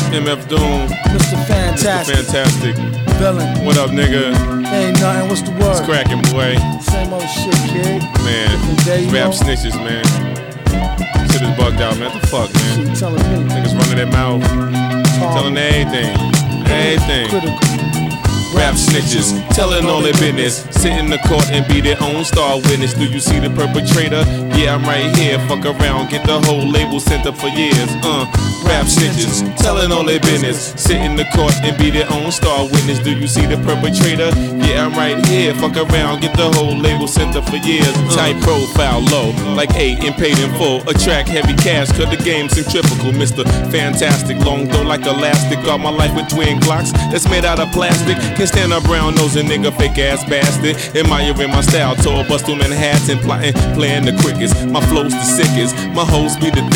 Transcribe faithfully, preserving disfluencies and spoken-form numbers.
M F Doom. Mister Fantastic. Mister Fantastic. Villain. What up, nigga? Ain't nothing, what's the word? It's cracking, boy. Same old shit, kid. Man, day, rap know? snitches, man. Shit is bugged out, man. What the fuck, man? Shit telling me. Niggas running their mouth. Talk. Telling everything. Everything. Critical. Rap snitches, telling all their business. Sit in the court and be their own star witness. Do you see the perpetrator? Yeah, I'm right here. Fuck around, get the whole label sent up for years. Uh, rap snitches, telling all their business. Sit in the court and be their own star witness. Do you see the perpetrator? Yeah, I'm right here. Fuck around, get the whole label sent up for years. Uh, tight profile, low, like eight and paid in full. Attract heavy cash, cause the game's centrifugal. Mister Fantastic, long though like elastic. Got my life with twin Glocks that's made out of plastic. Can't stand a brown nosing nigga, fake ass bastard. Admiring my style, tour bus to Manhattan, plotting, playing the quickest. My flow's the sickest, my hoes be the